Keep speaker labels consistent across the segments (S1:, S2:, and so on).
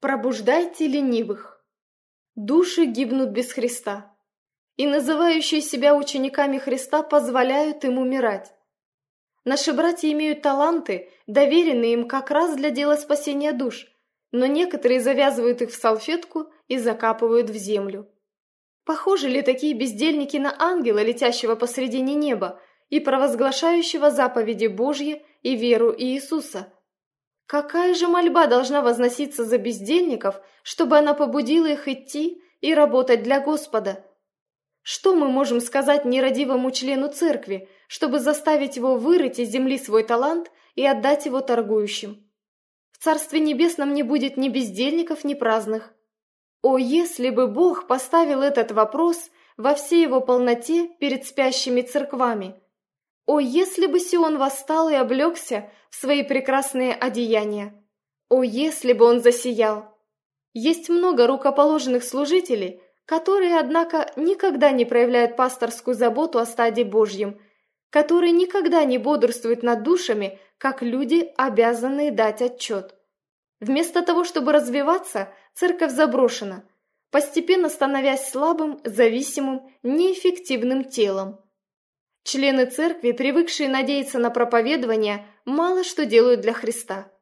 S1: Пробуждайте ленивых. Души гибнут без Христа, и называющие себя учениками Христа позволяют им умирать. Наши братья имеют таланты, доверенные им как раз для дела спасения душ, но некоторые завязывают их в салфетку и закапывают в землю. Похожи ли такие бездельники на ангела, летящего посредине неба и провозглашающего заповеди Божьи и веру Иисуса? Какая же мольба должна возноситься за бездельников, чтобы она побудила их идти и работать для Господа? Что мы можем сказать нерадивому члену церкви, чтобы заставить его вырыть из земли свой талант и отдать его торгующим? В Царстве Небесном не будет ни бездельников, ни праздных. О, если бы Бог поставил этот вопрос во всей его полноте перед спящими церквами! О, если бы Сион восстал и облегся в свои прекрасные одеяния! О, если бы он засиял! Есть много рукоположенных служителей, которые, однако, никогда не проявляют пасторскую заботу о стаде Божьем, которые никогда не бодрствуют над душами, как люди, обязанные дать отчет. Вместо того, чтобы развиваться, церковь заброшена, постепенно становясь слабым, зависимым, неэффективным телом. Члены церкви, привыкшие надеяться на проповедование, мало что делают для Христа.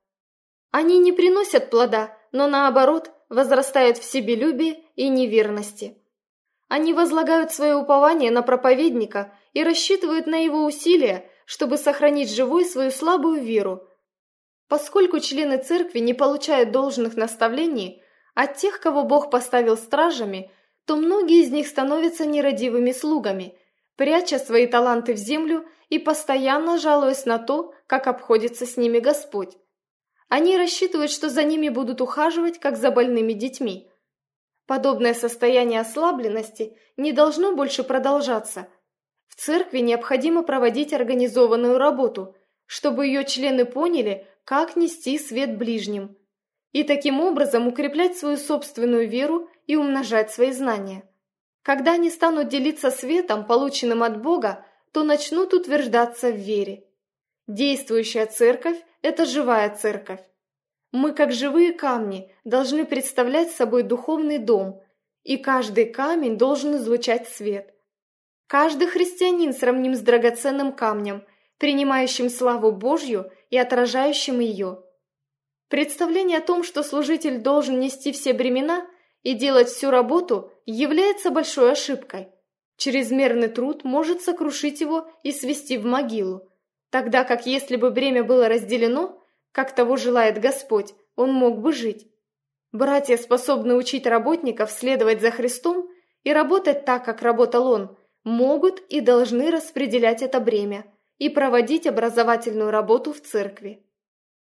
S1: Они не приносят плода, но наоборот возрастают в себелюбии и неверности. Они возлагают свое упование на проповедника и рассчитывают на его усилия, чтобы сохранить живой свою слабую веру. Поскольку члены церкви не получают должных наставлений от тех, кого Бог поставил стражами, то многие из них становятся нерадивыми слугами, пряча свои таланты в землю и постоянно жалуясь на то, как обходится с ними Господь. Они рассчитывают, что за ними будут ухаживать, как за больными детьми. Подобное состояние ослабленности не должно больше продолжаться. В церкви необходимо проводить организованную работу, чтобы ее члены поняли, как нести свет ближним, и таким образом укреплять свою собственную веру и умножать свои знания. Когда они станут делиться светом, полученным от Бога, то начнут утверждаться в вере. Действующая церковь – это живая церковь. Мы, как живые камни, должны представлять собой духовный дом, и каждый камень должен излучать свет. Каждый христианин сравним с драгоценным камнем, принимающим славу Божью и отражающим ее. Представление о том, что служитель должен нести все бремена и делать всю работу, является большой ошибкой. Чрезмерный труд может сокрушить его и свести в могилу, тогда как если бы бремя было разделено, как того желает Господь, он мог бы жить. Братья способны учить работников следовать за Христом и работать так, как работал Он, могут и должны распределять это бремя и проводить образовательную работу в церкви.